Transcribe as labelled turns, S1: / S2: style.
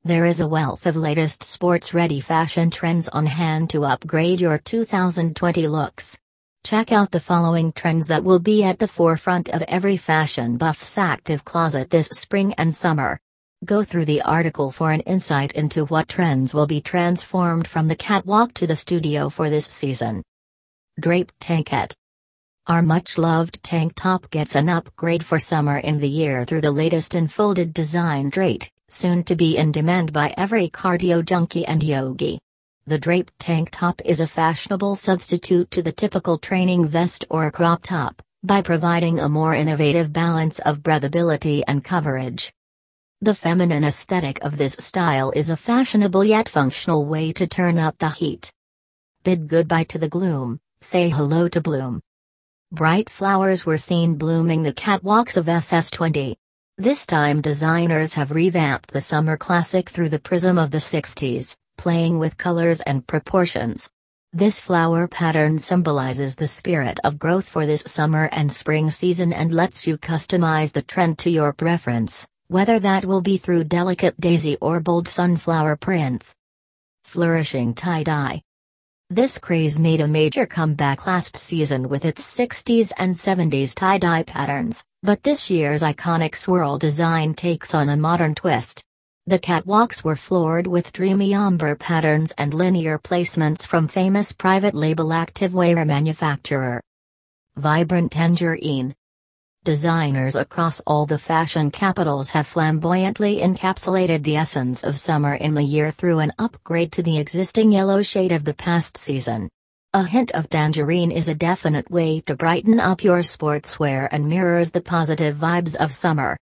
S1: There is a wealth of latest sports-ready fashion trends on hand to upgrade your 2020 looks. Check out the following trends that will be at the forefront of every fashion buff's active closet this spring and summer. Go through the article for an insight into what trends will be transformed from the catwalk to the studio for this season. Draped tankette. Our much-loved tank top gets an upgrade for summer in the year through the latest in folded design draped, soon to be in demand by every cardio junkie and yogi. The draped tank top is a fashionable substitute to the typical training vest or crop top, by providing a more innovative balance of breathability and coverage. The feminine aesthetic of this style is a fashionable yet functional way to turn up the heat. Bid goodbye to the gloom, say hello to bloom. Bright flowers were seen blooming the catwalks of SS20. This time designers have revamped the summer classic through the prism of the 60s, playing with colors and proportions. This flower pattern symbolizes the spirit of growth for this summer and spring season and lets you customize the trend to your preference, whether that will be through delicate daisy or bold sunflower prints. Flourishing tie-dye. This craze made a major comeback last season with its 60s and 70s tie-dye patterns, but this year's iconic swirl design takes on a modern twist. The catwalks were floored with dreamy ombre patterns and linear placements from famous private label activewear manufacturer Vibrant Tangerine. Designers across all the fashion capitals have flamboyantly encapsulated the essence of summer in the year through an upgrade to the existing yellow shade of the past season. A hint of tangerine is a definite way to brighten up your sportswear and mirrors the positive vibes of summer.